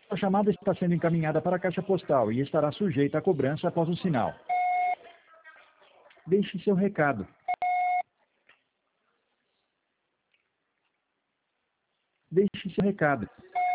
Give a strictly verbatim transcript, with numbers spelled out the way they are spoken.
A chamada está sendo encaminhada para a caixa postal e estará sujeita a cobrança após o sinal. Deixe seu recado. Deixe seu recado.